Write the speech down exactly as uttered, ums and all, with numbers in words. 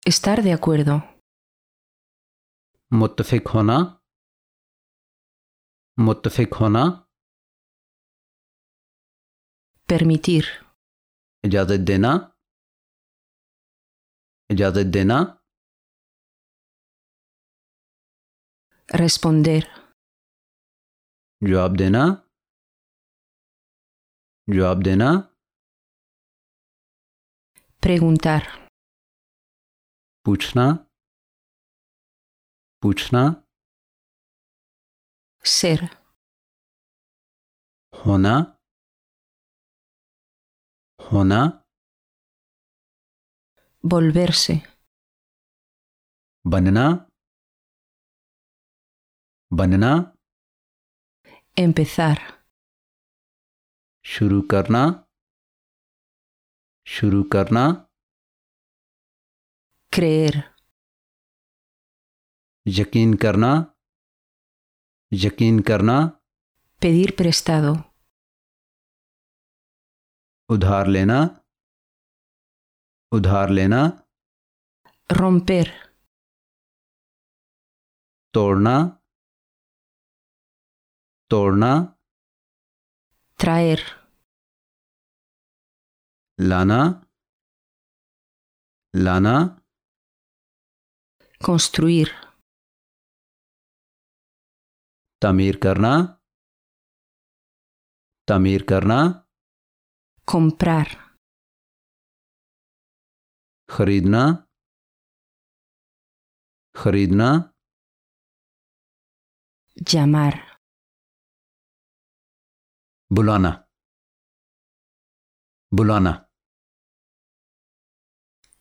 Estar de acuerdo. मुत्तफिक होना, मुत्तफिक होना। Permitir. इजाज़त देना, इजाज़त देना। Responder. जवाब देना, जवाब देना। Preguntar. पूछना, पूछना। Ser. होना, होना। Volverse. बनना, बनना। Empezar. शुरू करना, शुरू करना। Creer. यकीन करना, यकीन करना। Pedir prestado. उधार लेना, उधार लेना। Romper. तोड़ना, तोड़ना। Traer. लाना, लाना। Construir. तामीर करना, तामीर करना। Comprar. खरीदना, खरीदना। Llamar. बुलाना, बुलाना।